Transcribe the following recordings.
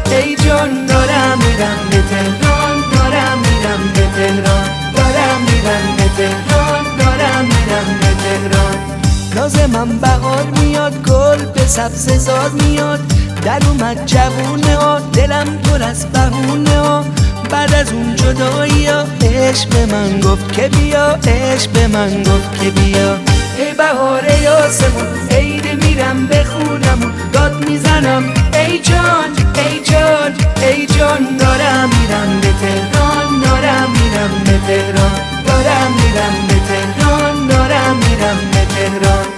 ای جان دارم میرم به تهران، دارم میرم به تهران، دارم میرم به تهران، دارم میرم به تهران. ناز من بهار میاد، گل به سبززار میاد، در اومد جوونه ها، دلم پر از بهونه ها. بعد از اون جدایی ها عشق به من گفت که بیا، عشق به من گفت که بیا. ای بهار یاسمون، عید میرم به خونمون، داد میزنم ای جان ای جان ای جان. دارم میرم به تهران، دارم میرم به تهران، دارم میرم به تهران، دارم میرم به تهران.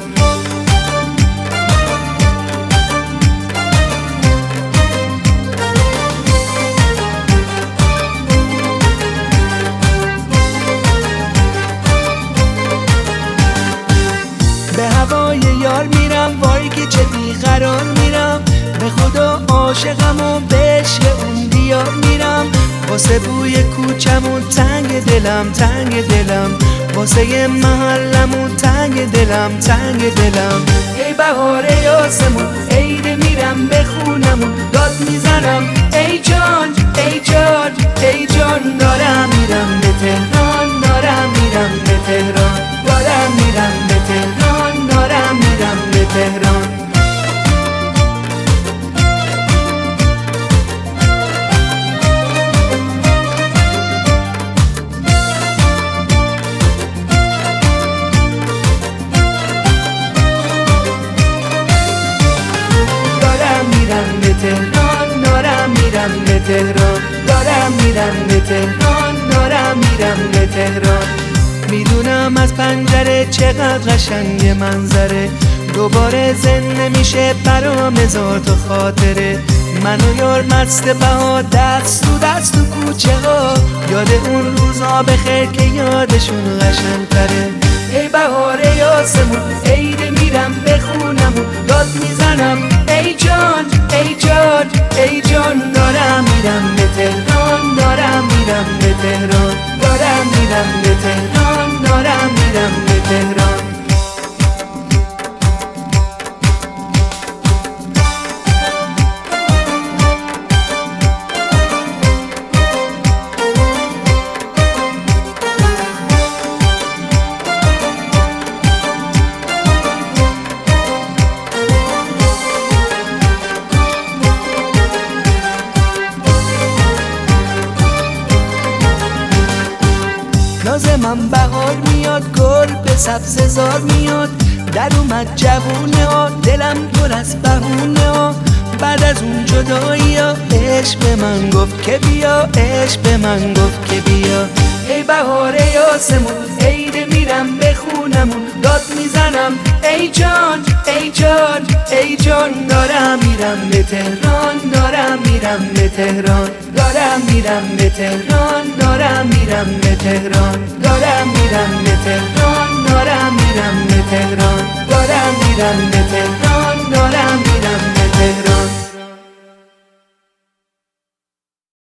به هوای یار میرم، وای که چه بیقرار میرم، به خدا عاشقم و به عشق اون دیار میرم. واسه بوی کوچمون تنگ دلم، تنگ دلم، واسه محلمون تنگ دلم، تنگ دلم. ای بهار یاسمون، عید میرم به خونمون، داد میزنم ای جان ای جان ای جان. دارم میرم به تهران، دارم میرم به تهران، دارم میرم به تهران، دارم میرم به تهران. دارم میرم به تهران، دارم میرم به تهران، دارم میرم به تهران، دارم میرم به تهران. میدونم از پنجره چقدر قشنگ منظره، دوباره زن نمیشه برام هزار تا خاطره. من و یار مست بها، دست تو دست تو کوچه ها، یاد اون روزا بخیر که یادشون قشنگ تره. ای بهار یاسمون، عید میرم به خونمون، داد میزنم ای جان ای جان ای جان. دارم میرم به تهران، دارم میرم به تهران، دارم میرم به تهران، دارم میرم به تهران. ناز من بهار میاد، گل به سبززار میاد، در اومد جوونه ها، دلم پر از بهونه ها. بعد از اون جدایی ها عشق به من گفت که بیا، عشق به من گفت که بیا. ای بهار یاسمون، عید میرم به خونمون، داد میزنم ای جان ای جان ای جان. دارم میرم به تهران، دارم میرم به تهران، دارم میرم به تهران، دارم میرم به تهران، دارم میرم به تهران، دارم میرم به تهران، دارم میرم به تهران، دارم میرم به تهران.